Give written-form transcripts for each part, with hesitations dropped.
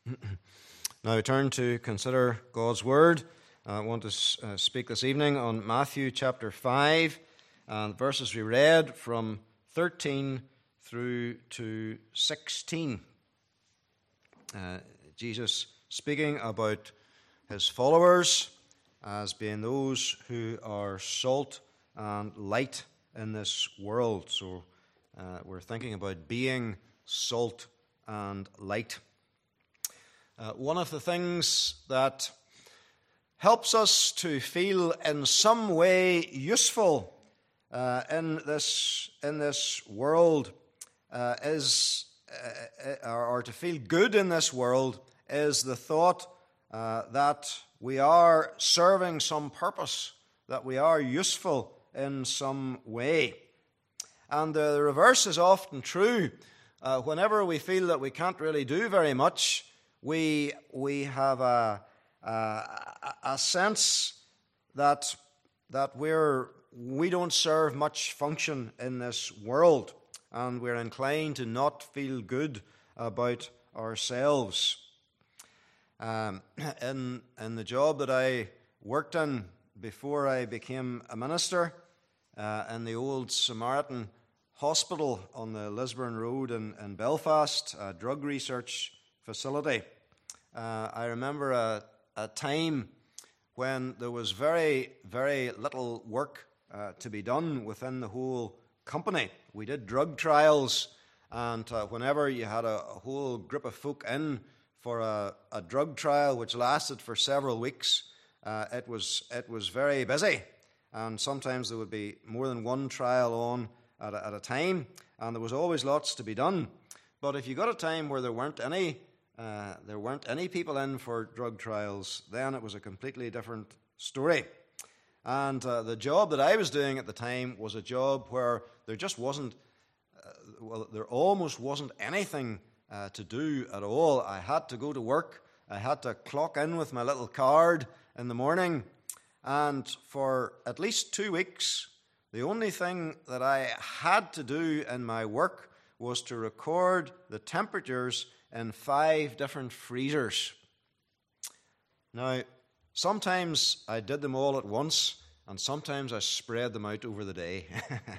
Now we turn to consider God's Word. I want to speak this evening on Matthew chapter 5, and verses we read from 13 through to 16. Jesus speaking about his followers as being those who are salt and light in this world. So we're thinking about being salt and light. One of the things that helps us to feel in some way useful in this world or to feel good in this world is the thought that we are serving some purpose, that we are useful in some way. And the reverse is often true. Whenever we feel that we can't really do very much, we have a sense that we don't serve much function in this world, and we're inclined to not feel good about ourselves. In the job that I worked in before I became a minister, in the old Samaritan Hospital on the Lisburn Road in Belfast, a drug research facility, I remember a time when there was very, very little work to be done within the whole company. We did drug trials, and whenever you had a whole group of folk in for a drug trial which lasted for several weeks, it was very busy, and sometimes there would be more than one trial on at a time, and there was always lots to be done. But if you got a time where there weren't any people in for drug trials, then it was a completely different story. And the job that I was doing at the time was a job where there just wasn't, there almost wasn't anything to do at all. I had to go to work. I had to clock in with my little card in the morning. And for at least 2 weeks, the only thing that I had to do in my work was to record the temperatures in 5 different freezers. Now, sometimes I did them all at once, and sometimes I spread them out over the day.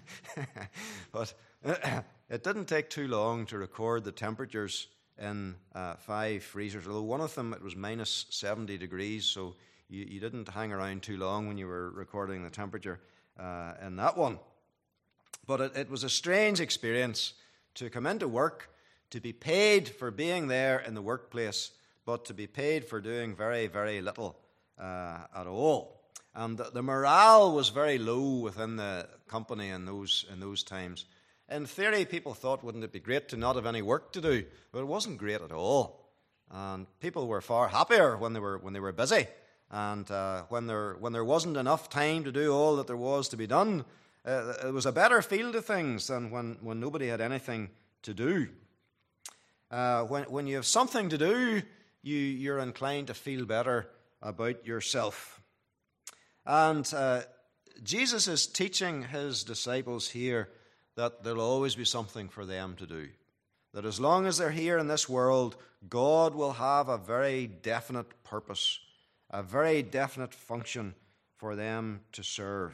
But it didn't take too long to record the temperatures in 5 freezers, although one of them, it was minus 70 degrees, so you didn't hang around too long when you were recording the temperature in that one. But it was a strange experience to come into work, to be paid for being there in the workplace, but to be paid for doing very, very little at all. And the morale was very low within the company in those times. In theory, people thought, wouldn't it be great to not have any work to do? But it wasn't great at all. And people were far happier when they were busy. And when there wasn't enough time to do all that there was to be done, it was a better feel to things than when nobody had anything to do. When you have something to do, you're inclined to feel better about yourself. And Jesus is teaching his disciples here that there'll always be something for them to do. That as long as they're here in this world, God will have a very definite purpose, a very definite function for them to serve.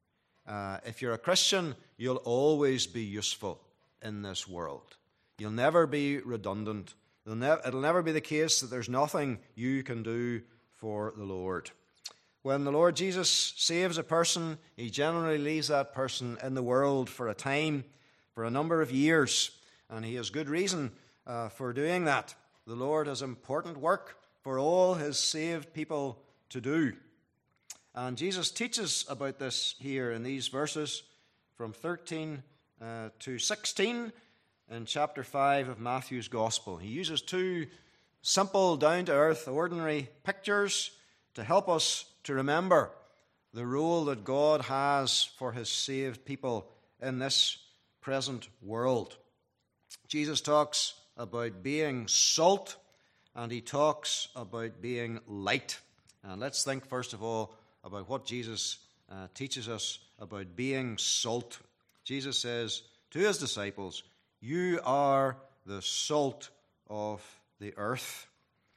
If you're a Christian, you'll always be useful in this world. You'll never be redundant. It'll never be the case that there's nothing you can do for the Lord. When the Lord Jesus saves a person, he generally leaves that person in the world for a time, for a number of years, and he has good reason for doing that. The Lord has important work for all his saved people to do. And Jesus teaches about this here in these verses from 13 to 16 in chapter 5 of Matthew's Gospel. He uses 2 simple, down-to-earth, ordinary pictures to help us to remember the role that God has for his saved people in this present world. Jesus talks about being salt, and he talks about being light. And let's think first of all about what Jesus teaches us about being salt. Jesus says to his disciples, "You are the salt of the earth."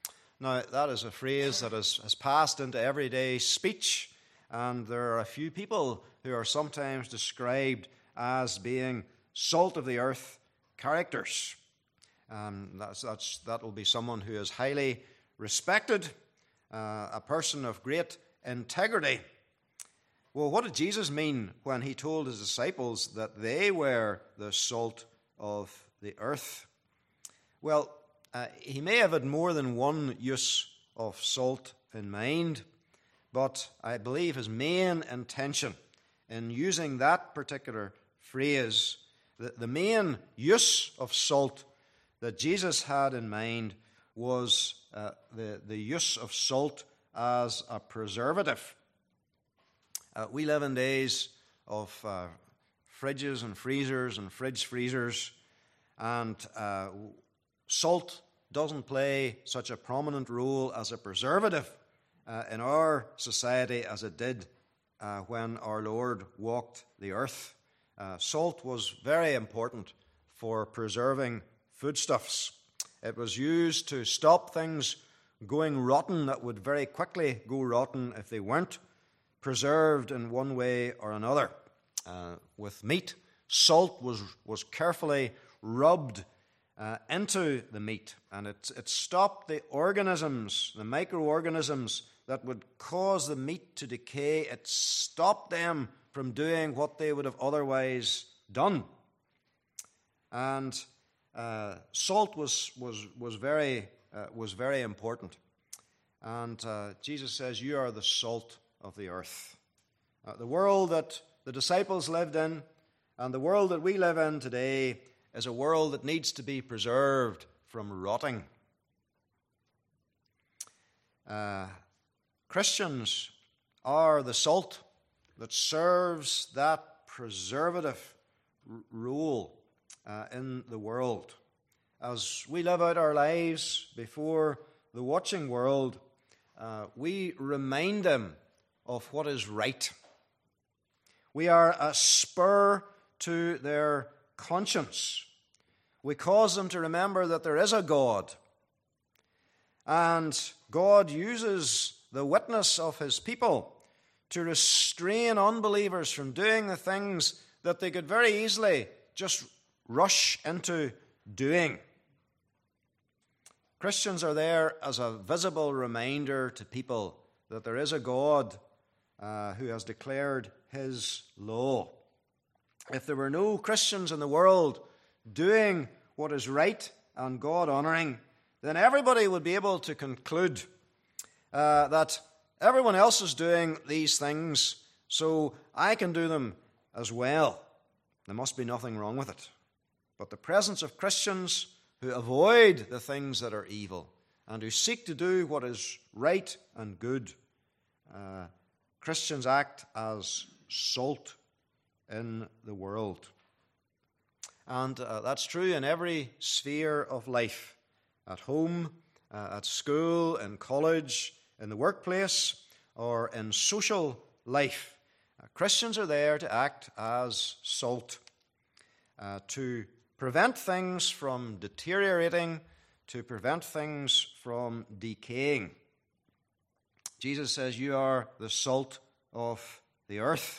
Now, that is a phrase that has passed into everyday speech, and there are a few people who are sometimes described as being salt of the earth characters. That will be someone who is highly respected, a person of great integrity. Well, what did Jesus mean when he told his disciples that they were the salt of the earth? Well, he may have had more than one use of salt in mind, but I believe his main intention in using that particular phrase, the main use of salt that Jesus had in mind was the use of salt as a preservative. We live in days of fridges and freezers and fridge freezers, and salt doesn't play such a prominent role as a preservative in our society as it did when our Lord walked the earth. Salt was very important for preserving foodstuffs. It was used to stop things going rotten that would very quickly go rotten if they weren't preserved in one way or another. With meat, salt was carefully rubbed into the meat, and it stopped the organisms, the microorganisms that would cause the meat to decay. It stopped them from doing what they would have otherwise done. And salt was very important. And Jesus says, "You are the salt of the earth." The world that the disciples lived in and the world that we live in today is a world that needs to be preserved from rotting. Christians are the salt that serves that preservative role in the world. As we live out our lives before the watching world, we remind them of what is right. We are a spur to their conscience. We cause them to remember that there is a God, and God uses the witness of his people to restrain unbelievers from doing the things that they could very easily just rush into doing. Christians are there as a visible reminder to people that there is a God who has declared his law. If there were no Christians in the world doing what is right and God-honoring, then everybody would be able to conclude that everyone else is doing these things, so I can do them as well. There must be nothing wrong with it. But the presence of Christians who avoid the things that are evil and who seek to do what is right and good, Christians act as salt in the world. And that's true in every sphere of life. At home, at school, in college, in the workplace, or in social life. Christians are there to act as salt, to prevent things from deteriorating, to prevent things from decaying. Jesus says, "You are the salt of the earth."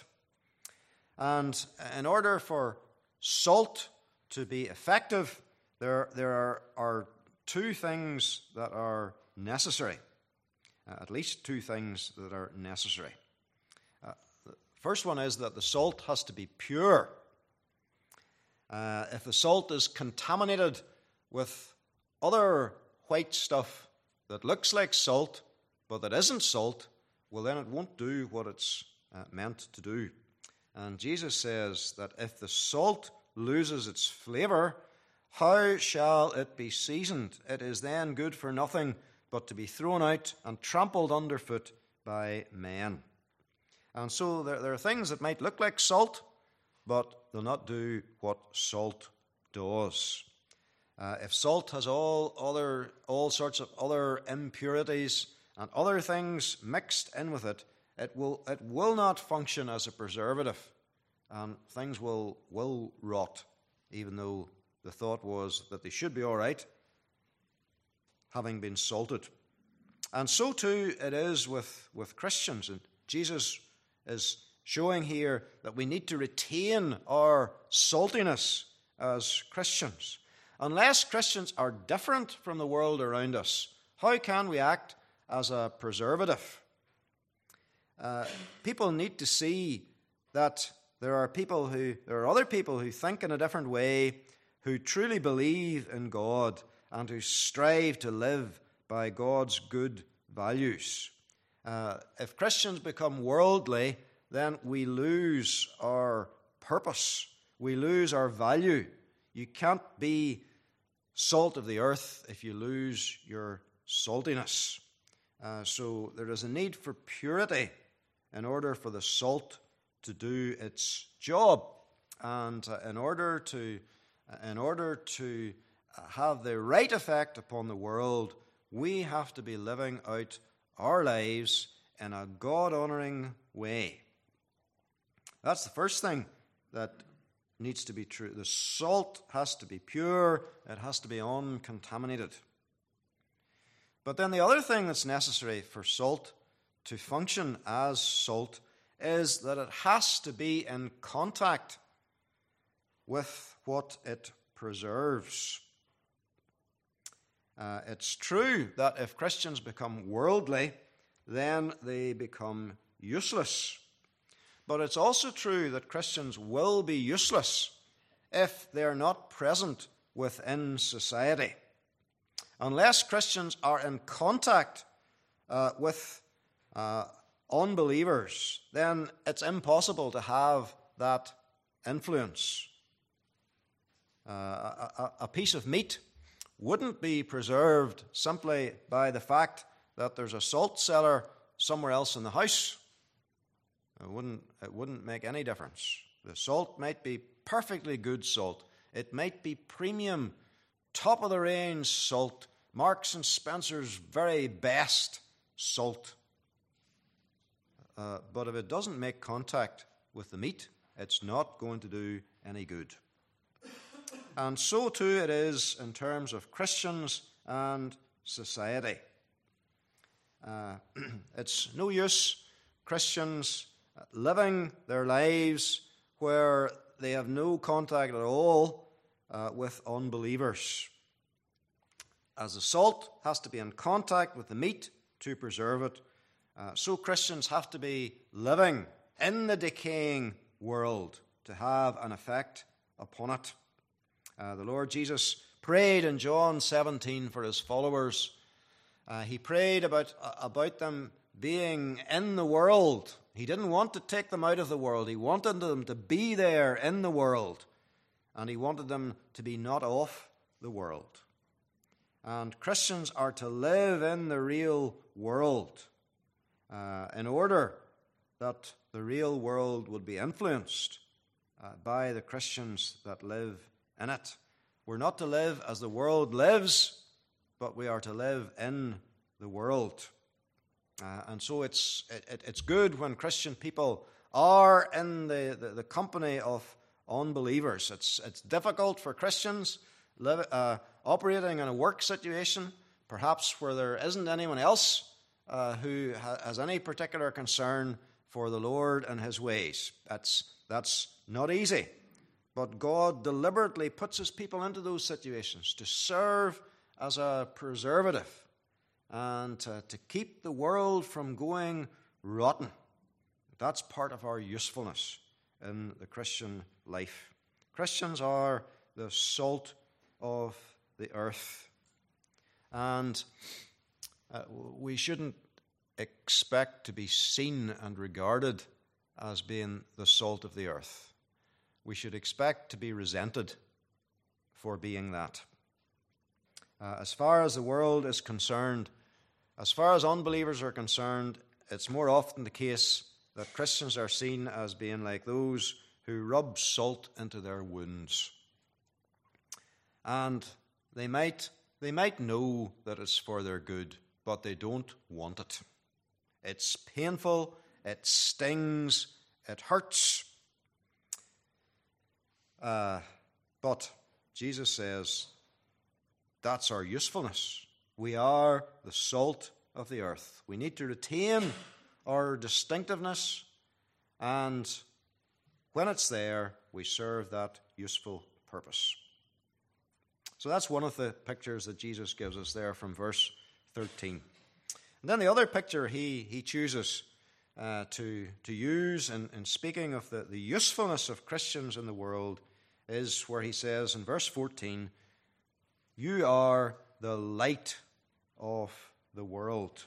And in order for salt to be effective, there are two things that are necessary. At least two things that are necessary. The first one is that the salt has to be pure. If the salt is contaminated with other white stuff that looks like salt, but that isn't salt, well, then it won't do what it's meant to do. And Jesus says that if the salt loses its flavor, how shall it be seasoned? It is then good for nothing but to be thrown out and trampled underfoot by men. And so there are things that might look like salt, but they'll not do what salt does. If salt has all sorts of other impurities and other things mixed in with it, it will not function as a preservative, and things will rot, even though the thought was that they should be all right, having been salted. And so too it is with Christians. And Jesus is showing here that we need to retain our saltiness as Christians. Unless Christians are different from the world around us, how can we act as a preservative? People need to see that there are other people who think in a different way, who truly believe in God and who strive to live by God's good values. If Christians become worldly, then we lose our purpose. We lose our value. You can't be salt of the earth if you lose your saltiness. So there is a need for purity in order for the salt to do its job. And in order to have the right effect upon the world, we have to be living out our lives in a God-honoring way. That's the first thing that needs to be true. The salt has to be pure. It has to be uncontaminated. But then the other thing that's necessary for salt to function as salt is that it has to be in contact with what it preserves. It's true that if Christians become worldly, then they become useless. But it's also true that Christians will be useless if they are not present within society. Unless Christians are in contact with unbelievers, then it's impossible to have that influence. A piece of meat wouldn't be preserved simply by the fact that there's a salt cellar somewhere else in the house. It wouldn't make any difference. The salt might be perfectly good salt. It might be premium, top-of-the-range salt, Marks and Spencer's very best salt. But if it doesn't make contact with the meat, it's not going to do any good. And so too it is in terms of Christians and society. It's no use Christians living their lives where they have no contact at all with unbelievers. As the salt has to be in contact with the meat to preserve it, so Christians have to be living in the decaying world to have an effect upon it. The Lord Jesus prayed in John 17 for his followers. He prayed about them being in the world. He didn't want to take them out of the world. He wanted them to be there in the world. And he wanted them to be not of the world. And Christians are to live in the real world in order that the real world would be influenced by the Christians that live in it. We're not to live as the world lives, but we are to live in the world. And so it's good when Christian people are in the company of unbelievers. It's difficult for Christians operating in a work situation, perhaps where there isn't anyone else who has any particular concern for the Lord and his ways. That's not easy. But God deliberately puts his people into those situations to serve as a preservative and to keep the world from going rotten. That's part of our usefulness in the Christian life. Christians are the salt of the earth. And we shouldn't expect to be seen and regarded as being the salt of the earth. We should expect to be resented for being that. As far as the world is concerned, as far as unbelievers are concerned, it's more often the case that Christians are seen as being like those who rub salt into their wounds. And they might know that it's for their good, but they don't want it. It's painful, it stings, it hurts. But Jesus says that's our usefulness. We are the salt of the earth. We need to retain our distinctiveness, and when it's there, we serve that useful purpose. So that's one of the pictures that Jesus gives us there from verse 13. And then the other picture he chooses to use in speaking of the usefulness of Christians in the world is where he says in verse 14, "You are the light of the world."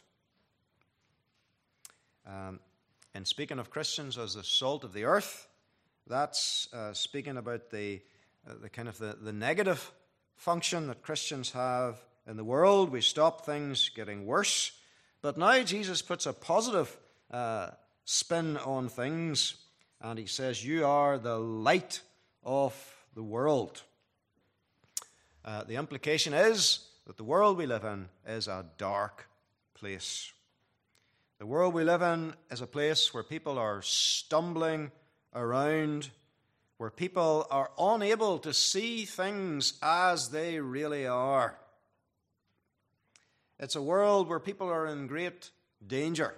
And speaking of Christians as the salt of the earth, that's speaking about the kind of the negative function that Christians have in the world. We stop things getting worse. But now Jesus puts a positive spin on things, and he says, "You are the light of the world." The implication is that the world we live in is a dark place. The world we live in is a place where people are stumbling around, where people are unable to see things as they really are. It's a world where people are in great danger.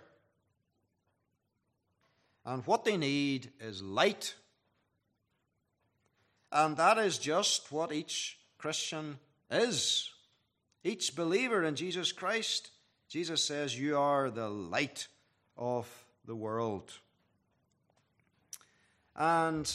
And what they need is light. And that is just what each Christian is. Each believer in Jesus Christ, Jesus says, "You are the light of the world." And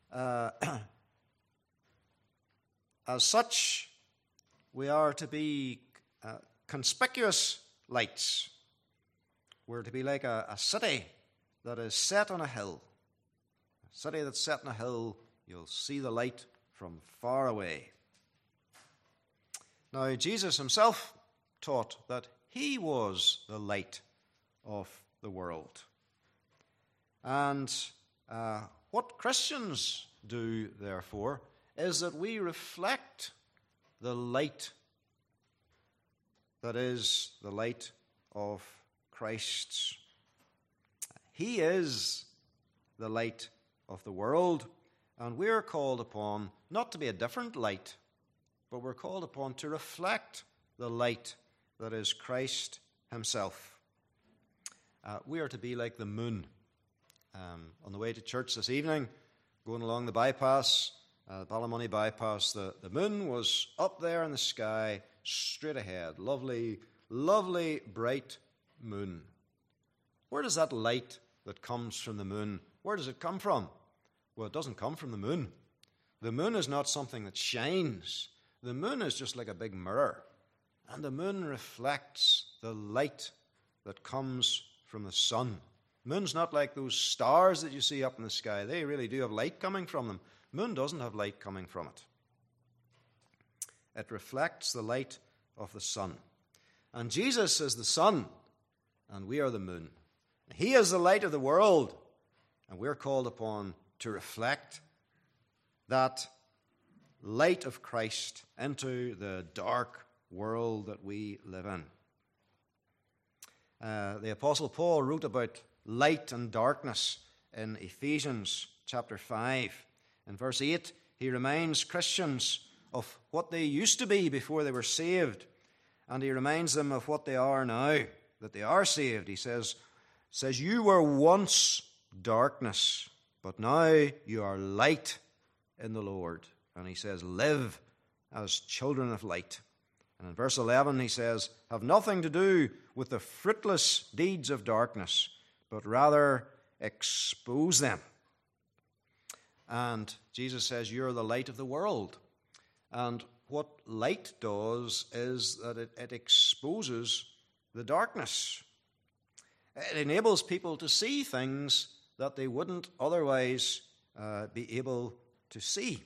as such, we are to be conspicuous lights. We're to be like a city that is set on a hill. A city that's set on a hill, you'll see the light from far away. Now, Jesus himself taught that he was the light of the world. And what Christians do, therefore, is that we reflect the light that is the light of Christ. He is the light of the world, and we're called upon not to be a different light, but we're called upon to reflect the light that is Christ himself. We are to be like the moon. On the way to church this evening, going along the bypass, Ballymoney bypass, the moon was up there in the sky, straight ahead. Lovely, lovely, bright moon. Where does that light that comes from the moon, where does it come from? Well, it doesn't come from the moon. The moon is not something that shines. The moon is just like a big mirror. And the moon reflects the light that comes from the sun. The moon's not like those stars that you see up in the sky. They really do have light coming from them. The moon doesn't have light coming from it. It reflects the light of the sun. And Jesus is the sun, and we are the moon. He is the light of the world, and we're called upon to reflect that light of Christ into the dark world that we live in. The Apostle Paul wrote about light and darkness in Ephesians chapter 5. In verse 8, he reminds Christians of what they used to be before they were saved, and he reminds them of what they are now, that they are saved. He says, "You were once darkness, but now you are light in the Lord." And he says, "Live as children of light." And in verse 11 he says, "Have nothing to do with the fruitless deeds of darkness, but rather expose them." And Jesus says, "You're the light of the world." And what light does is that it exposes the darkness. It enables people to see things that they wouldn't otherwise be able to see.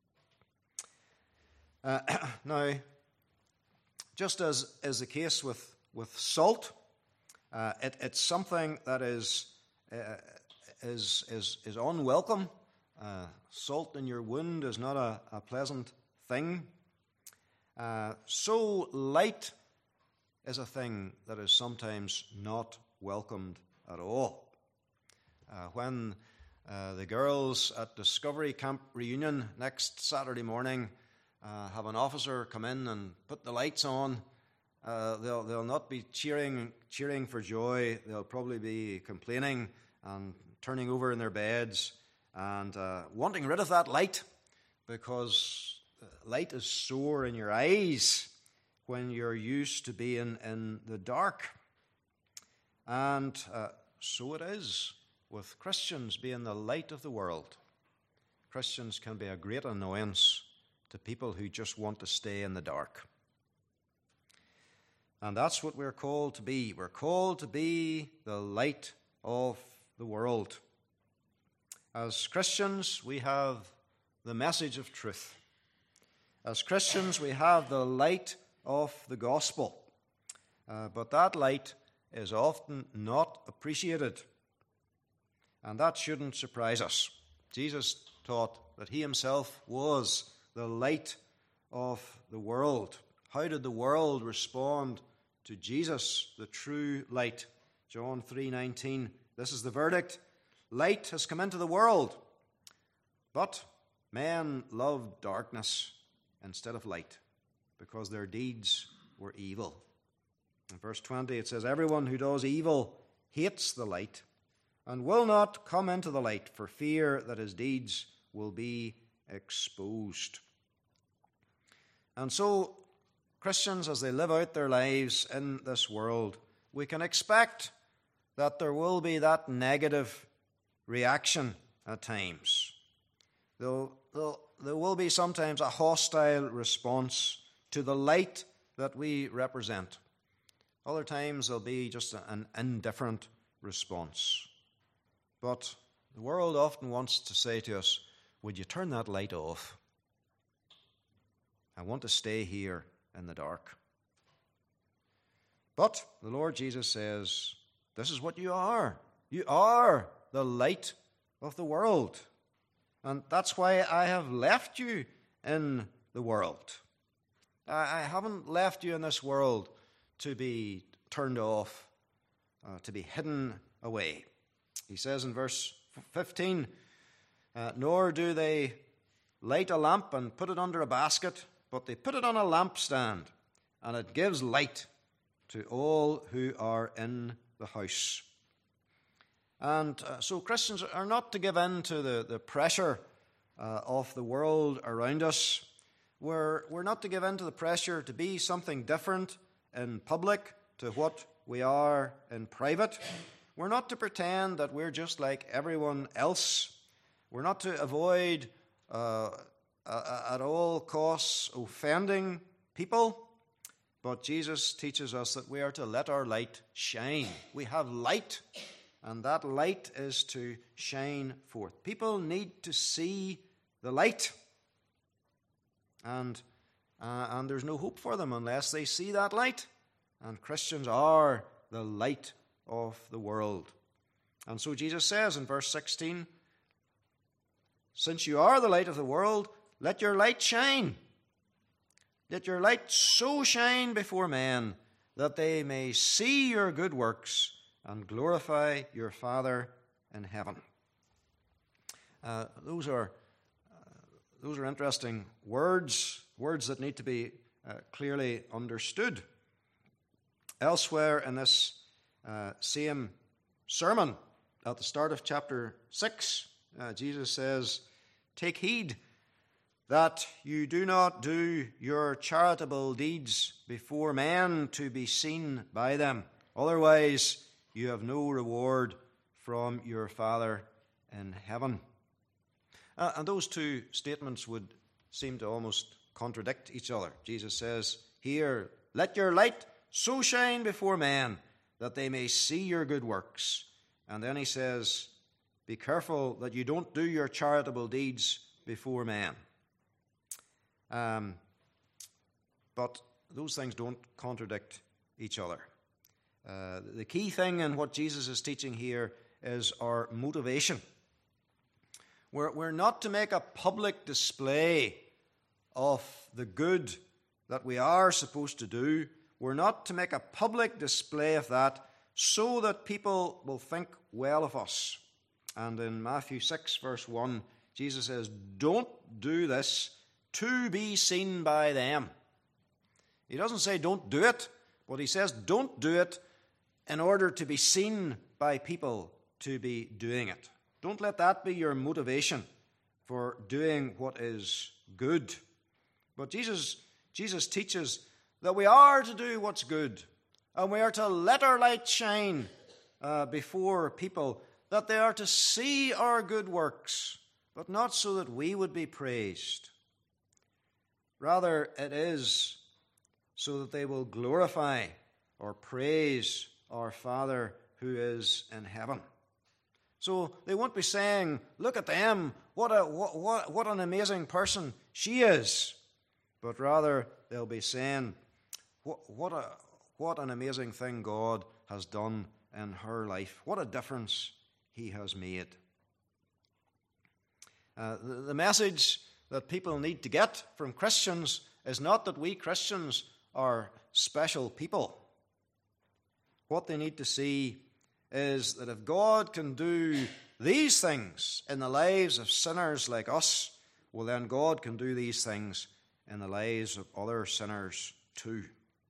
Now, just as is the case with salt, it's something that is unwelcome. Salt in your wound is not a pleasant thing. So light is a thing that is sometimes not welcomed at all. When the girls at Discovery Camp reunion next Saturday morning have an officer come in and put the lights on, They'll not be cheering for joy. They'll probably be complaining and turning over in their beds and wanting rid of that light, because light is sore in your eyes when you're used to being in the dark. And so it is with Christians being the light of the world. Christians can be a great annoyance to people who just want to stay in the dark. And that's what we're called to be. We're called to be the light of the world. As Christians, we have the message of truth. As Christians, we have the light of the gospel. But that light is often not appreciated. And that shouldn't surprise us. Jesus taught that he himself was the light of the world. How did the world respond to Jesus, the true light? John 3:19, this is the verdict. Light has come into the world, but men loved darkness instead of light, because their deeds were evil. In verse 20 it says, everyone who does evil hates the light and will not come into the light for fear that his deeds will be exposed. And so Christians, as they live out their lives in this world, we can expect that there will be that negative reaction at times. There will be sometimes a hostile response to the light that we represent. Other times there'll be just an indifferent response. But the world often wants to say to us, would you turn that light off? I want to stay here in the dark. But the Lord Jesus says, this is what you are. You are the light of the world. And that's why I have left you in the world. I haven't left you in this world to be turned off, to be hidden away. He says in verse 15, nor do they light a lamp and put it under a basket, but they put it on a lampstand, and it gives light to all who are in the house. And so Christians are not to give in to the pressure of the world around us. We're not to give in to the pressure to be something different in public to what we are in private. We're not to pretend that we're just like everyone else. We're not to avoid at all costs offending people. But Jesus teaches us that we are to let our light shine. We have light, and that light is to shine forth. People need to see the light. And there's no hope for them unless they see that light. And Christians are the light of the world. And so Jesus says in verse 16, since you are the light of the world, let your light shine. Let your light so shine before men that they may see your good works and glorify your Father in heaven. Those are interesting words that need to be clearly understood. Elsewhere in this same sermon, at the start of chapter 6, Jesus says, take heed that you do not do your charitable deeds before men to be seen by them. Otherwise, you have no reward from your Father in heaven. And those two statements would seem to almost contradict each other. Jesus says here, let your light so shine before men that they may see your good works. And then he says, be careful that you don't do your charitable deeds before men. But those things don't contradict each other. The key thing in what Jesus is teaching here is our motivation. We're not to make a public display of the good that we are supposed to do. We're not to make a public display of that so that people will think well of us. And in Matthew 6, verse 1, Jesus says, don't do this to be seen by them. He doesn't say don't do it But he says, don't do it in order to be seen by people to be doing it. Don't let that be your motivation for doing what is good. But Jesus teaches that we are to do what's good, and we are to let our light shine before people, that they are to see our good works, but not so that we would be praised. Rather, it is so that they will glorify or praise our Father who is in heaven. So they won't be saying, look at them, what an amazing person she is. But rather, they'll be saying, what an amazing thing God has done in her life. What a difference he has made. The message that people need to get from Christians is not that we Christians are special people. What they need to see is that if God can do these things in the lives of sinners like us, well, then God can do these things in the lives of other sinners too.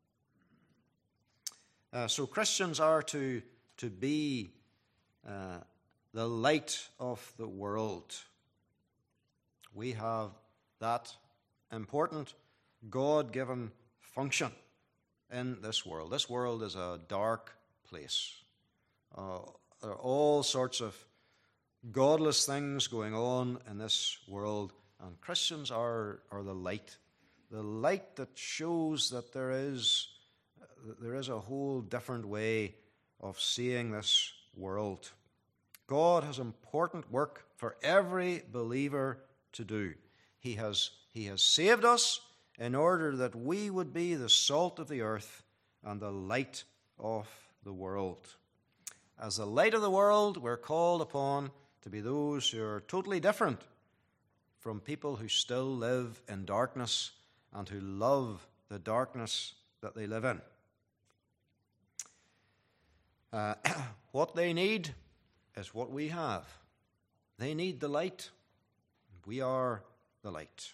So Christians are to be the light of the world. We have that important God-given function in this world. This world is a dark place. There are all sorts of godless things going on in this world, and Christians are the light that shows that there is a whole different way of seeing this world. God has important work for every believer to do. He has saved us in order that we would be the salt of the earth and the light of the world. As the light of the world, we're called upon to be those who are totally different from people who still live in darkness and who love the darkness that they live in. What they need is what we have. They need the light. We are the light.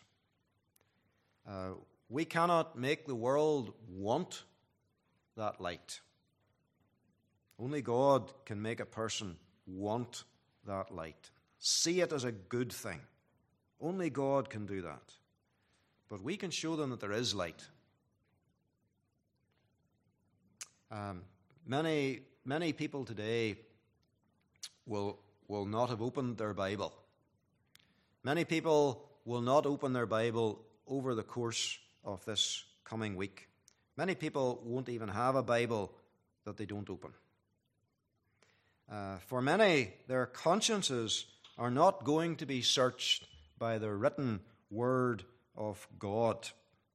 We cannot make the world want that light. Only God can make a person want that light. See it as a good thing. Only God can do that. But we can show them that there is light. Many people today will not have opened their Bible. Many people will not open their Bible over the course of this coming week. Many people won't even have a Bible that they don't open. For many, their consciences are not going to be searched by the written word of God.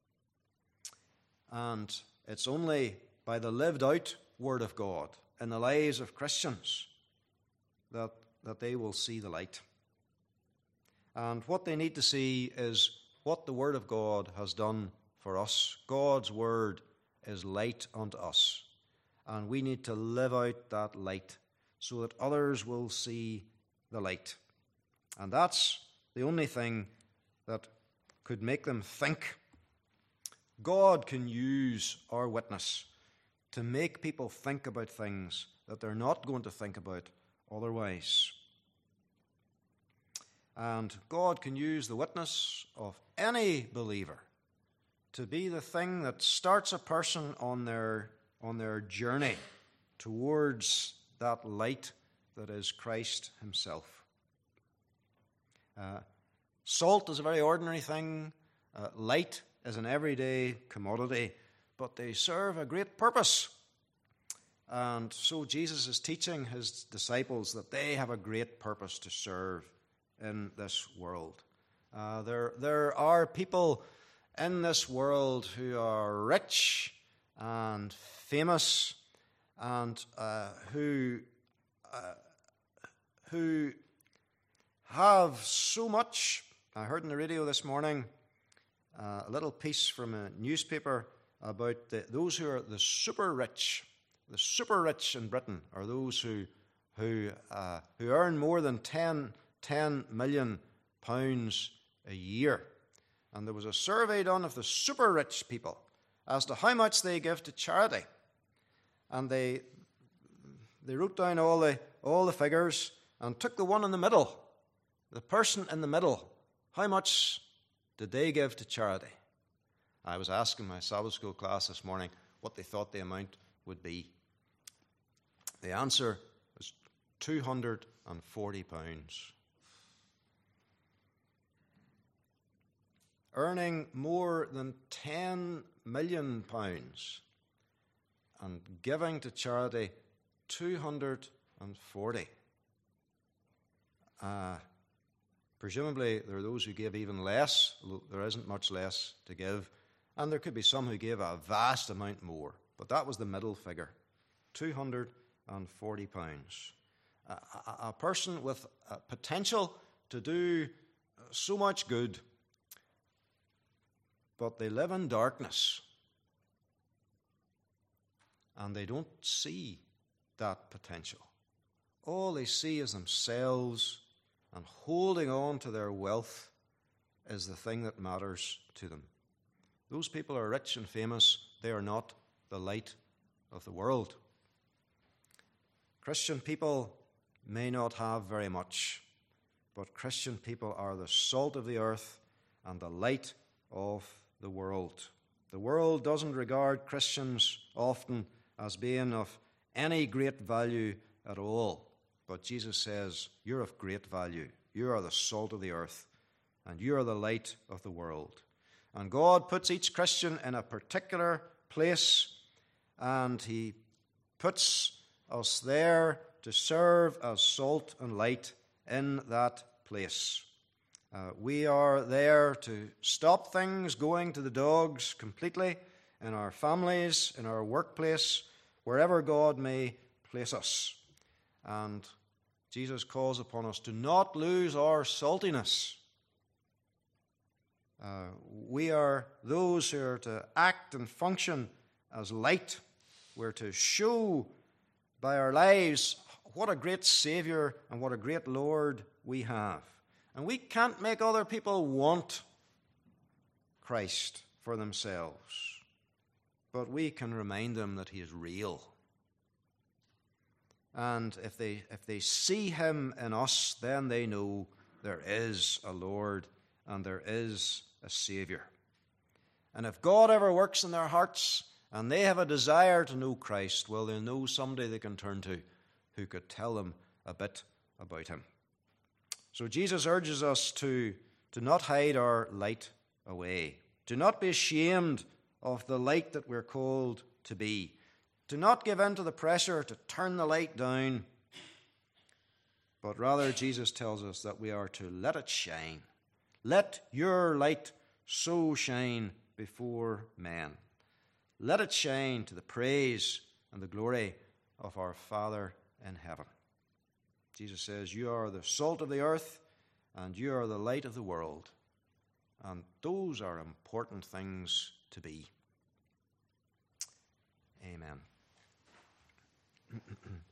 And it's only by the lived out word of God in the lives of Christians that they will see the light. And what they need to see is what the word of God has done for us. God's word is light unto us. And we need to live out that light so that others will see the light. And that's the only thing that could make them think. God can use our witness to make people think about things that they're not going to think about otherwise. And God can use the witness of any believer to be the thing that starts a person on their journey towards that light that is Christ himself. Salt is a very ordinary thing. Light is an everyday commodity, but they serve a great purpose. And so Jesus is teaching his disciples that they have a great purpose to serve in this world. There are people in this world who are rich and famous and who have so much. I heard on the radio this morning a little piece from a newspaper about those who are the super rich. The super rich in Britain are those who earn more than 10 million pounds a year. And there was a survey done of the super rich people as to how much they give to charity. And they wrote down all the figures and took the one in the middle, the person in the middle. How much did they give to charity? I was asking my Sabbath school class this morning what they thought the amount would be. The answer was £240. Earning more than £10 million and giving to charity 240. Presumably there are those who give even less. There isn't much less to give. And there could be some who give a vast amount more. But that was the middle figure, £240. A person with potential to do so much good, but they live in darkness. And they don't see that potential. All they see is themselves, and holding on to their wealth is the thing that matters to them. Those people are rich and famous. They are not the light of the world. Christian people may not have very much, but Christian people are the salt of the earth and the light of the world. The world doesn't regard Christians often as being of any great value at all. But Jesus says, you're of great value. You are the salt of the earth, and you are the light of the world. And God puts each Christian in a particular place, and he puts us there to serve as salt and light in that place. We are there to stop things going to the dogs completely in our families, in our workplace, wherever God may place us. And Jesus calls upon us to not lose our saltiness. We are those who are to act and function as light. We're to show by our lives what a great Savior and what a great Lord we have. And we can't make other people want Christ for themselves, but we can remind them that he is real. And if they see him in us, then they know there is a Lord and there is a Savior. And if God ever works in their hearts and they have a desire to know Christ, well, they'll know somebody they can turn to who could tell them a bit about him. So Jesus urges us to not hide our light away, to not be ashamed of the light that we're called to be, to not give in to the pressure to turn the light down, but rather Jesus tells us that we are to let it shine. Let your light so shine before men. Let it shine to the praise and the glory of our Father in heaven. Jesus says, you are the salt of the earth and you are the light of the world. And those are important things to be. Amen.